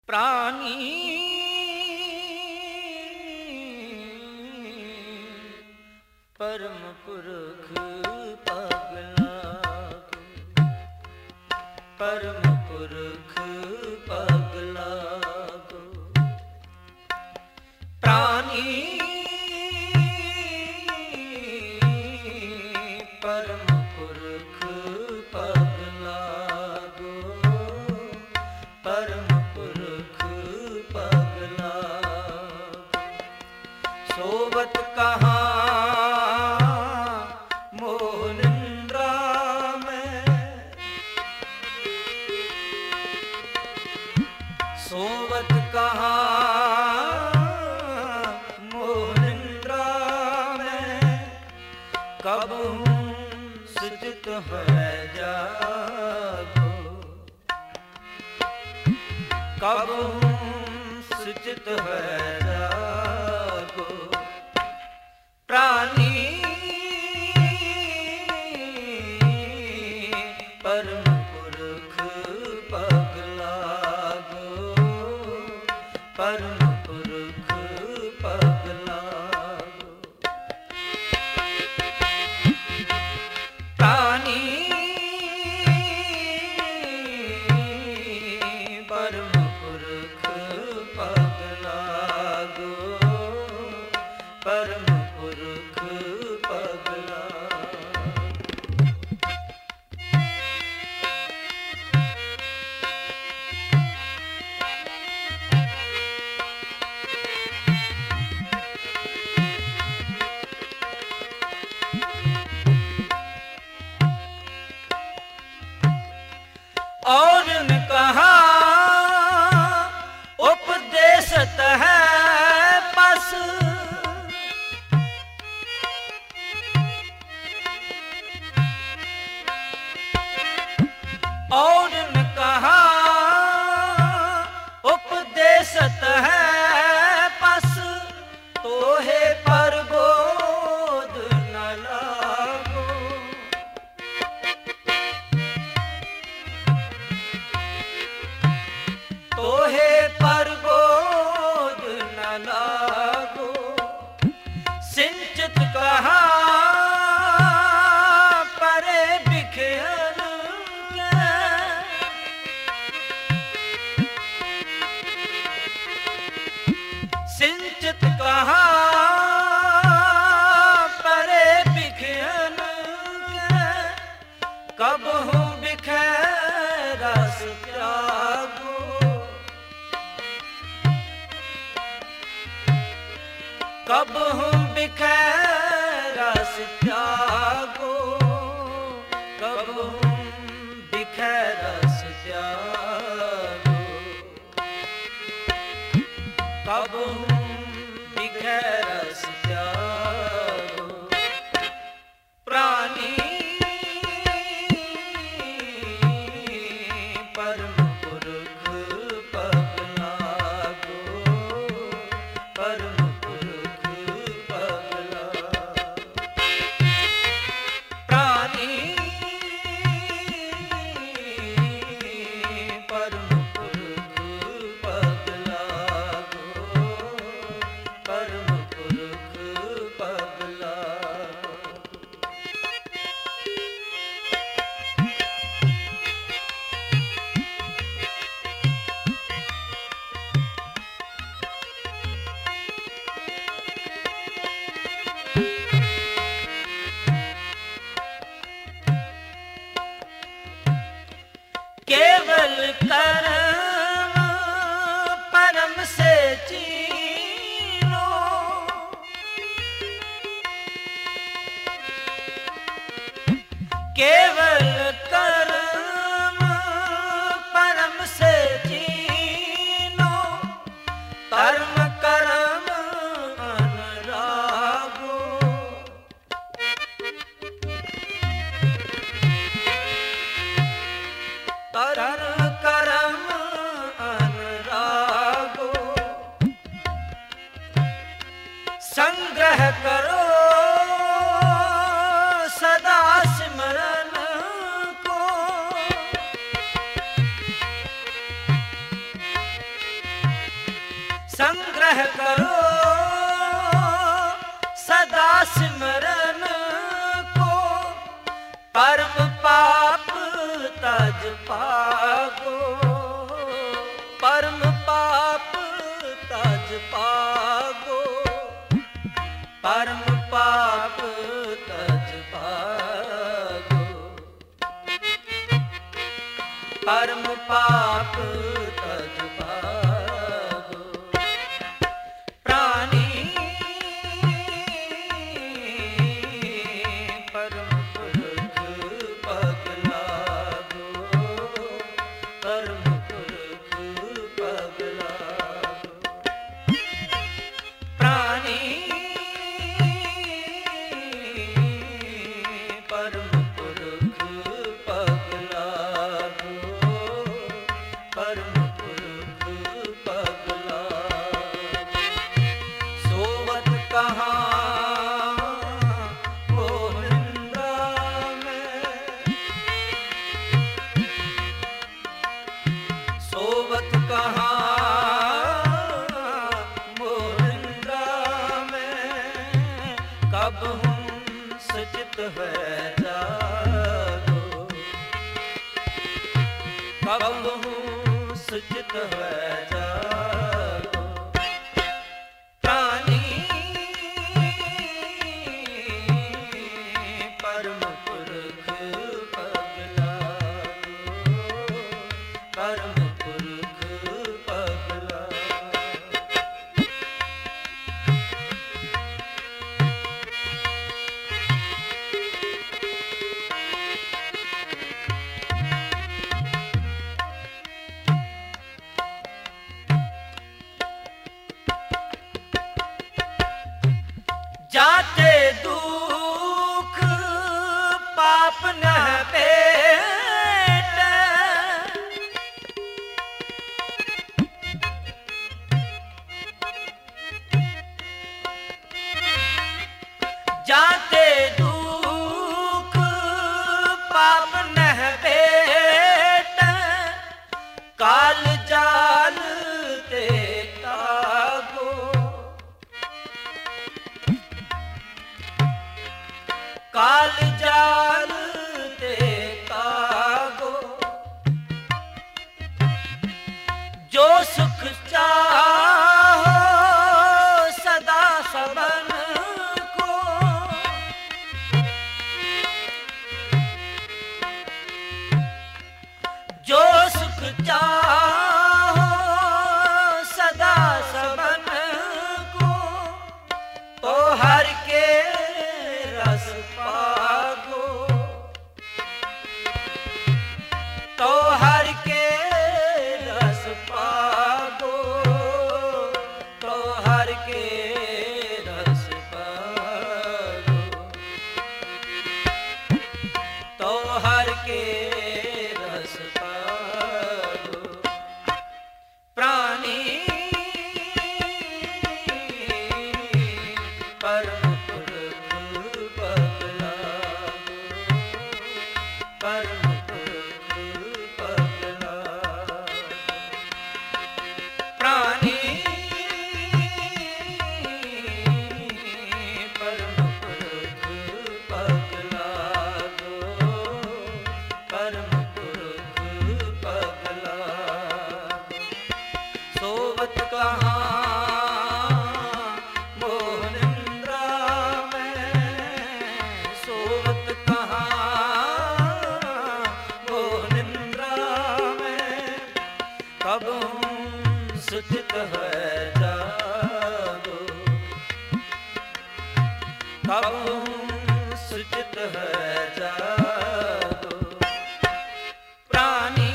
प्राणी परम पुरख पगला को, परम पुरख पगला को। प्राणी परम पुरख पगला को, परम पुरख पगला को। सोवत कहाँ सोवत कहाँ मोहनिंद्रा में, कब सुचित है जागो, कब सुचित है जागो। प्राणी परम पुरख पगला को, परम पुरख पगला को। प्राणी परम पुरख पगला को, परम पुरख पगला। और न कहा उपदेशत है पस, और न कहा उपदेशत है पस, तो है पर बोध न लागो। तोहे पर बोध न लागो। सिंचित कहा परे बिखेर के, सिंचित कहा परे बिखेर के, कब हूँ बिखेरा त्यागो, कब हूँ बिखेरा त्यागो, कब हूँ बिखेरा त्यागो, कब हूँ बिखेरा त्यागो। प्राणी परम पुरख पगला को, परम पुरख पगला। प्राणी परम पुरख पगला को, संग्रह करो सदा सिमरन को, परम पाप तज पागो, परम पाप तज पागो, परम पाप तज पागो, परम पाप तज पागो। प्राणी परम पुरख पग लागो, परम पुरख पग लागो। प्राणी परम पुरख पग लागो, परम पुरख पग लागो। सोवत कहाँ मोह निंदा में, सोवत कहाँ मोह निंदा में, कब हूँ सचित है जागो, कब हूँ सचित है जागो। प्राणी परम पुरख पग लागो, परम पुरख पग लागो। जाते दुख पाप न पेट, जाते दुख पाप न पेट, काल जाल ते तागो, काल जाल ते तागो। जो सुख चाहो सदा सबन को, जो सुख चाहो सदा सबन को, तो हर के रस पागो, तो हर के रस पागो, तो हर के रस पागो, तो हर के रस पागो। प्राणी परम पुरख पग लागो, परम पुरख पग लागो। प्राणी परम पुरख पग लागो, परम पुरख पग लागो। सोवत कहाँ मोह निंद्रा में, सोवत कहाँ मोह निंद्रा में, कब हूँ सुचित है जागो, कब हूँ सुचित है जागो। प्राणी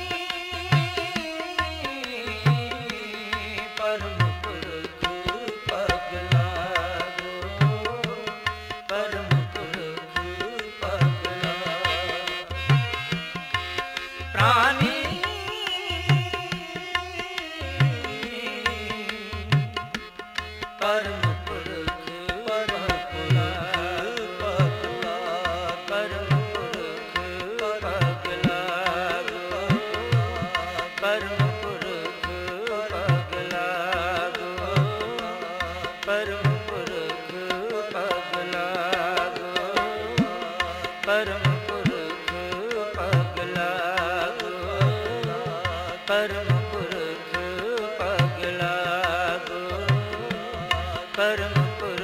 परम पुरख पग लागो, परम पुरख पग लागो। प्राणी परम पुरख पग लागो, परम पुरख परम पुरख पग लागो, परम पुरख पग लागो, परम पुरख